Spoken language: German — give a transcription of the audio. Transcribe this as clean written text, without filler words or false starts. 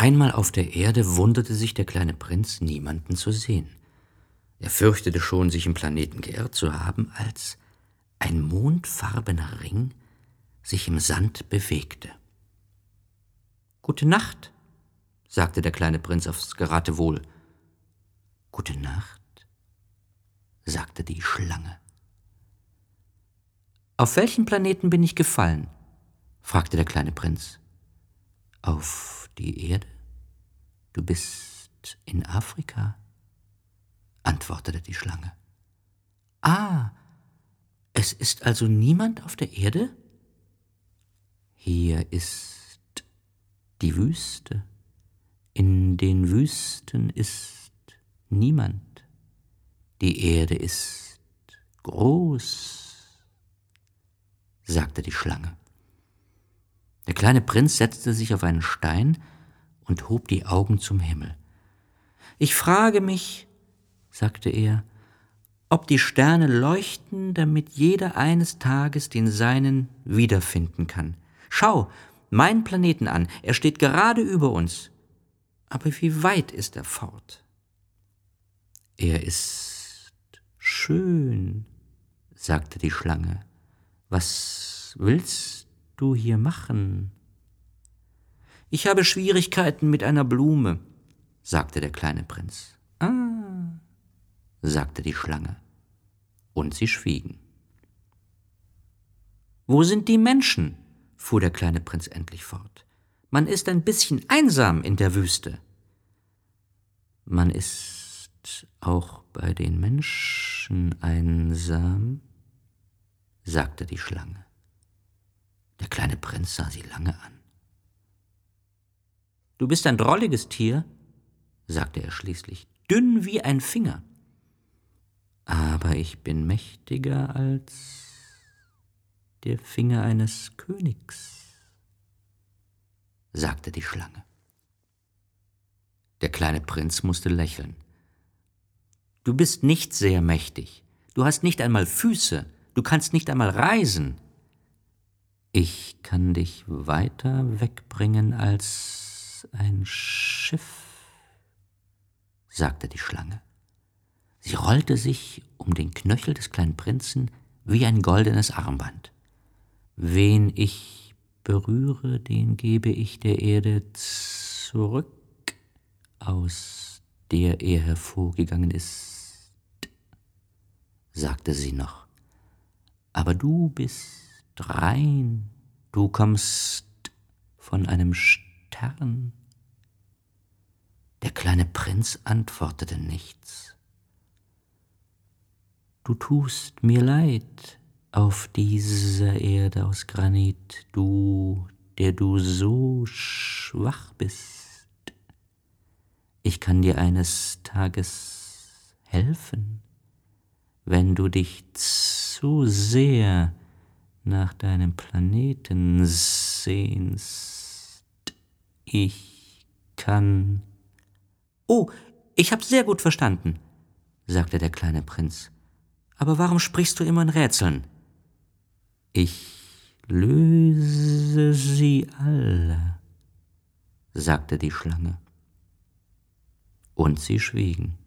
Einmal auf der Erde wunderte sich der kleine Prinz, niemanden zu sehen. Er fürchtete schon, sich im Planeten geirrt zu haben, als ein mondfarbener Ring sich im Sand bewegte. »Gute Nacht«, sagte der kleine Prinz aufs Geratewohl. »Gute Nacht«, sagte die Schlange. »Auf welchen Planeten bin ich gefallen?« fragte der kleine Prinz. »Auf die Erde. Du bist in Afrika«, antwortete die Schlange. »Ah, es ist also niemand auf der Erde?« »Hier ist die Wüste. In den Wüsten ist niemand. Die Erde ist groß«, sagte die Schlange. Der kleine Prinz setzte sich auf einen Stein und hob die Augen zum Himmel. »Ich frage mich«, sagte er, »ob die Sterne leuchten, damit jeder eines Tages den seinen wiederfinden kann. Schau, meinen Planeten an, er steht gerade über uns. Aber wie weit ist er fort?« »Er ist schön«, sagte die Schlange. »Was willst du hier machen?« »Ich habe Schwierigkeiten mit einer Blume«, sagte der kleine Prinz. »Ah«, sagte die Schlange, und sie schwiegen. »Wo sind die Menschen?«, fuhr der kleine Prinz endlich fort. »Man ist ein bisschen einsam in der Wüste.« »Man ist auch bei den Menschen einsam«, sagte die Schlange. Der kleine Prinz sah sie lange an. »Du bist ein drolliges Tier«, sagte er schließlich, »dünn wie ein Finger. Aber ich bin mächtiger als der Finger eines Königs«, sagte die Schlange. Der kleine Prinz musste lächeln. »Du bist nicht sehr mächtig. Du hast nicht einmal Füße. Du kannst nicht einmal reisen.« »Ich kann dich weiter wegbringen als ein Schiff«, sagte die Schlange. Sie rollte sich um den Knöchel des kleinen Prinzen wie ein goldenes Armband. »Wen ich berühre, den gebe ich der Erde zurück, aus der er hervorgegangen ist«, sagte sie noch. »Aber du bist rein, du kommst von einem Stern.« Der kleine Prinz antwortete nichts. »Du tust mir leid auf dieser Erde aus Granit, du, der du so schwach bist. Ich kann dir eines Tages helfen, wenn du dich zu sehr nach deinem Planeten sehnst. Ich kann...« »Oh, ich habe sehr gut verstanden«, sagte der kleine Prinz. »Aber warum sprichst du immer in Rätseln?« »Ich löse sie alle«, sagte die Schlange. Und sie schwiegen.